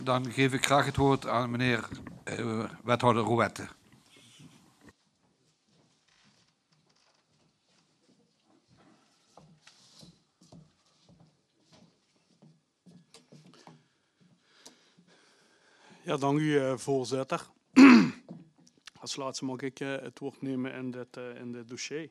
Dan geef ik graag het woord aan meneer wethouder Rouette. Ja, dank u, voorzitter. Als laatste mag ik het woord nemen in dit dossier.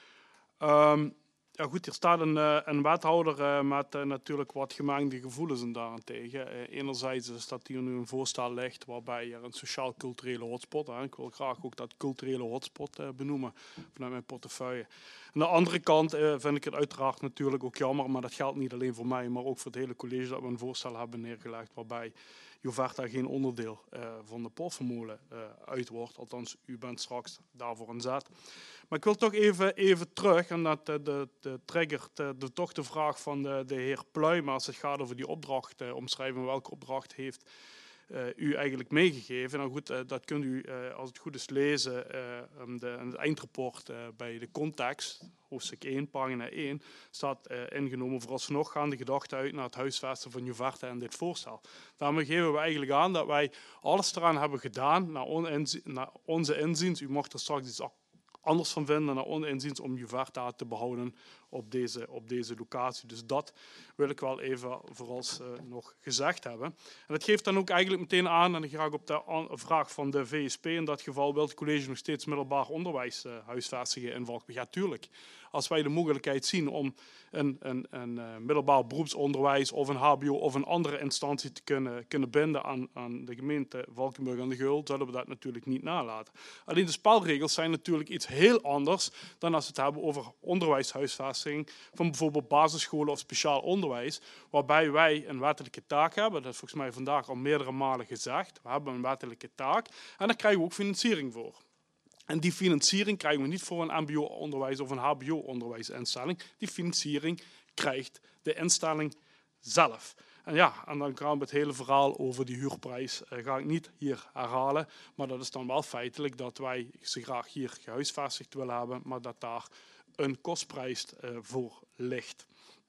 Ja goed, hier staat een wethouder met natuurlijk wat gemengde gevoelens en daarentegen. Enerzijds is dat hier nu een voorstel ligt waarbij er een sociaal-culturele hotspot, ik wil graag ook dat culturele hotspot benoemen vanuit mijn portefeuille. Aan de andere kant vind ik het uiteraard natuurlijk ook jammer, maar dat geldt niet alleen voor mij, maar ook voor het hele college, dat we een voorstel hebben neergelegd waarbij Juvarta geen onderdeel van de Poffermolen uit wordt. Althans, u bent straks daarvoor in zet. Maar ik wil toch even terug, en dat triggert toch de vraag van de heer Pluijm als het gaat over die opdracht, omschrijven welke opdracht heeft u eigenlijk meegegeven. Nou goed, dat kunt u als het goed is lezen in het eindrapport bij de context. Hoofdstuk 1, pagina 1, staat ingenomen. Vooralsnog gaan de gedachten uit naar het huisvesten van Juvarta en dit voorstel. Daarmee geven we eigenlijk aan dat wij alles eraan hebben gedaan, naar onze inziens. U mocht er straks iets anders van vinden, naar onze inziens, om Juvarta te behouden op deze locatie. Dus dat wil ik wel even vooralsnog gezegd hebben. En dat geeft dan ook eigenlijk meteen aan, en ik ga ook op de vraag van de VSP, in dat geval wil het college nog steeds middelbaar onderwijs huisvestigen in Valkenburg. Ja, tuurlijk. Als wij de mogelijkheid zien om een middelbaar beroepsonderwijs of een hbo of een andere instantie te kunnen binden aan de gemeente Valkenburg aan de Geul, zullen we dat natuurlijk niet nalaten. Alleen de spelregels zijn natuurlijk iets heel anders dan als we het hebben over onderwijshuisvesting van bijvoorbeeld basisscholen of speciaal onderwijs, waarbij wij een wettelijke taak hebben. Dat is volgens mij vandaag al meerdere malen gezegd. We hebben een wettelijke taak en daar krijgen we ook financiering voor. En die financiering krijgen we niet voor een mbo-onderwijs of een hbo-onderwijsinstelling. Die financiering krijgt de instelling zelf. En ja, en dan gaan we het hele verhaal over die huurprijs ga ik niet hier herhalen. Maar dat is dan wel feitelijk dat wij ze graag hier gehuisvestigd willen hebben, maar dat daar een kostprijs voor ligt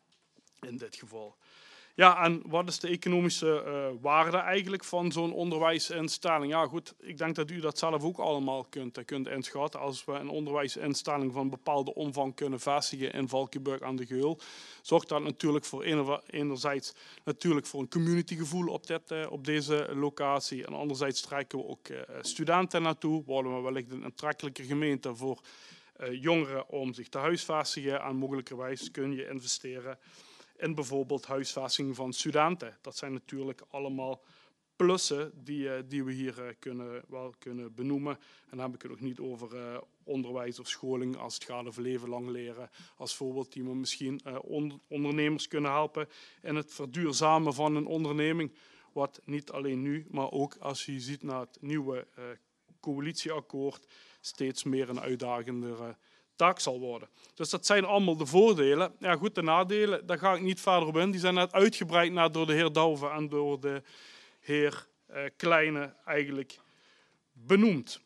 in dit geval. Ja, en wat is de economische waarde eigenlijk van zo'n onderwijsinstelling? Ja goed, ik denk dat u dat zelf ook allemaal kunt inschatten. Als we een onderwijsinstelling van bepaalde omvang kunnen vestigen in Valkenburg aan de Geul, zorgt dat natuurlijk voor enerzijds natuurlijk voor een communitygevoel op deze locatie. En anderzijds trekken we ook studenten naartoe, worden we wellicht een aantrekkelijke gemeente voor jongeren om zich te huisvestigen. En mogelijkerwijs kun je investeren in bijvoorbeeld huisvesting van studenten. Dat zijn natuurlijk allemaal plussen die we hier kunnen benoemen. En dan heb ik het nog niet over onderwijs of scholing als het gaat over leven lang leren. Als voorbeeld die we misschien ondernemers kunnen helpen in het verduurzamen van een onderneming. Wat niet alleen nu, maar ook als je ziet naar het nieuwe coalitieakkoord steeds meer een uitdagendere taak zal worden. Dus dat zijn allemaal de voordelen. Ja goed, de nadelen, daar ga ik niet verder op in. Die zijn net uitgebreid door de heer Douwe en door de heer Kleine eigenlijk benoemd.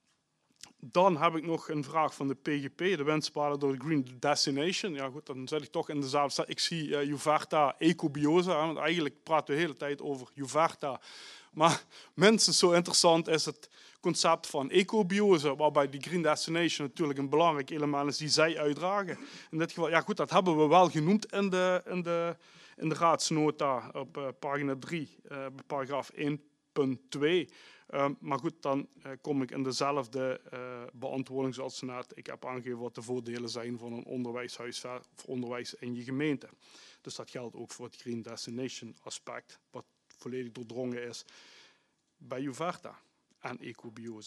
Dan heb ik nog een vraag van de PGP, de wenspaden door de Green Destination. Ja goed, dan zit ik toch in de zaal. Ik zie Juvarta Ecobiose, want eigenlijk praten we de hele tijd over Juvarta. Maar minstens zo interessant is het concept van ecobiose, waarbij die Green Destination natuurlijk een belangrijk element is die zij uitdragen. In dit geval, ja goed, dat hebben we wel genoemd in de raadsnota op pagina 3, paragraaf 1.2. Maar goed, dan kom ik in dezelfde beantwoording zoals net ik heb aangegeven wat de voordelen zijn van een onderwijshuis of onderwijs in je gemeente. Dus dat geldt ook voor het Green Destination aspect, wat volledig doordrongen is bij Juvarta en ecobiose.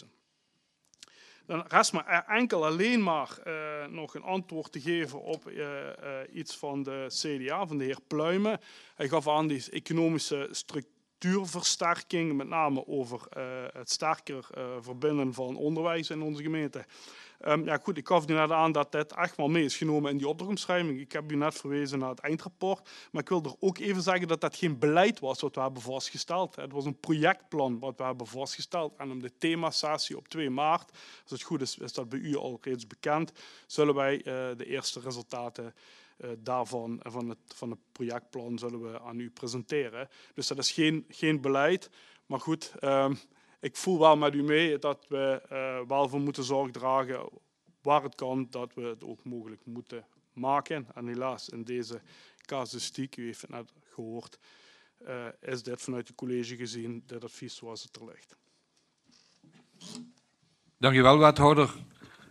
Dan rest me enkel alleen maar nog een antwoord te geven op iets van de CDA, van de heer Pluijmen. Hij gaf aan die economische structuurversterking, met name over het sterker verbinden van onderwijs in onze gemeente. Ja goed, ik gaf u net aan dat dit echt wel mee is genomen in die opdrachtomschrijving. Ik heb u net verwezen naar het eindrapport. Maar ik wil er ook even zeggen dat dat geen beleid was wat we hebben vastgesteld. Het was een projectplan wat we hebben vastgesteld. En om de themasessie op 2 maart, als het goed is, is dat bij u al reeds bekend, zullen wij de eerste resultaten daarvan en van het projectplan zullen we aan u presenteren. Dus dat is geen beleid. Maar goed, ik voel wel met u mee dat we wel voor moeten zorg dragen, waar het kan, dat we het ook mogelijk moeten maken. En helaas, in deze casuïstiek, u heeft het net gehoord, is dit vanuit het college gezien dit advies zoals het er ligt. Dank u wel, wethouder.